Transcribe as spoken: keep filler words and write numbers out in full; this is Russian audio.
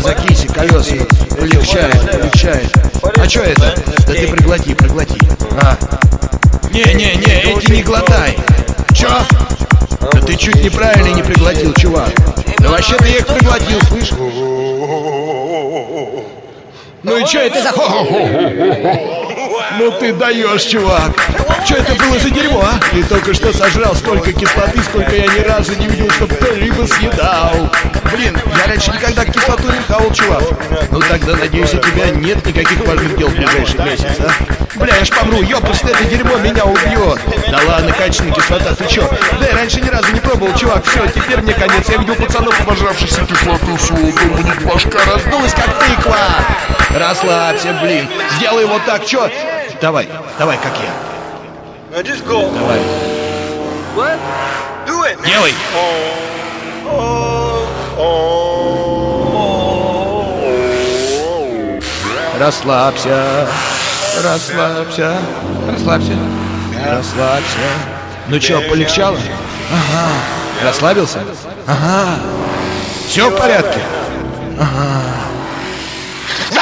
закиси, колеса. Полегчает, полегчает. А что это? Да ты проглоти, проглоти. А. Не-не-не, эти не глотай. Чё? Да ты чуть неправильно не приглотил, чувак. Да вообще-то я их приглотил, слышь? Ну и чё это за... Ну ты даешь, чувак. Что это было за дерьмо, а? Ты только что сожрал столько кислоты, сколько я ни разу не видел, чтоб кто-либо съедал. Блин, я раньше никогда кислоту не хавал, чувак. Ну тогда, надеюсь, у тебя нет никаких важных дел в ближайший месяц, а? Бля, я ж помру, ёпрст, это дерьмо меня убьет. Да ладно, качественная кислота, ты чё? Да я раньше ни разу не пробовал, чувак, все, теперь мне конец. Я видел пацанов, обожравшихся кислоту, сука, у них башка раздулась, как тыква. Расслабься, блин, сделай вот так, чё? Давай, давай, как я. Давай. Делай. Расслабься, расслабься, расслабься, расслабься. Ну чё, полегчало? Ага. Расслабился? Ага. Все в порядке? Ага.